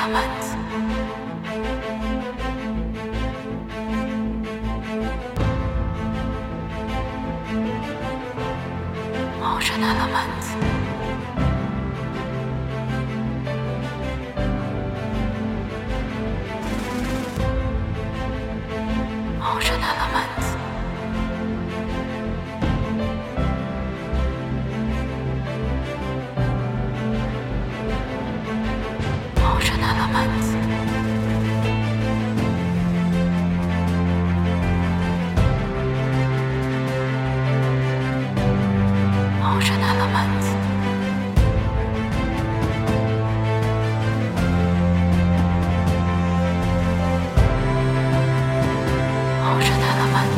element. Motion element. Motion element. Motion element. Motion element. Motion element.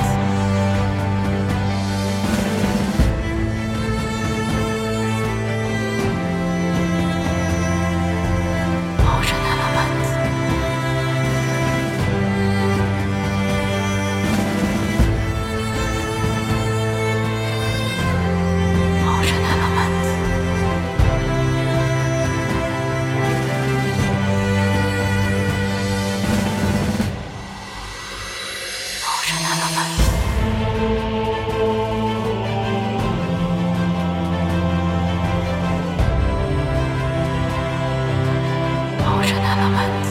Motion element. Motion element. Motion element. Motion element.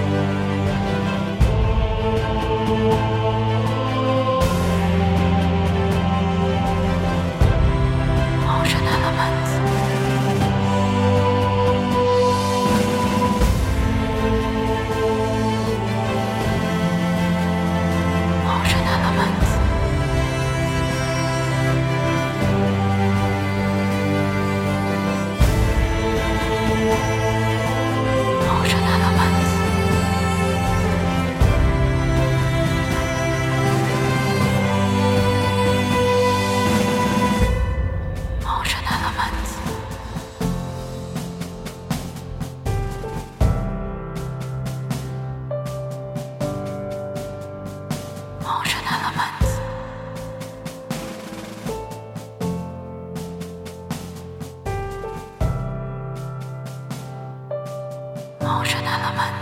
Motion element. Motion element. Motion element. Motion element. Motion element. Motion element.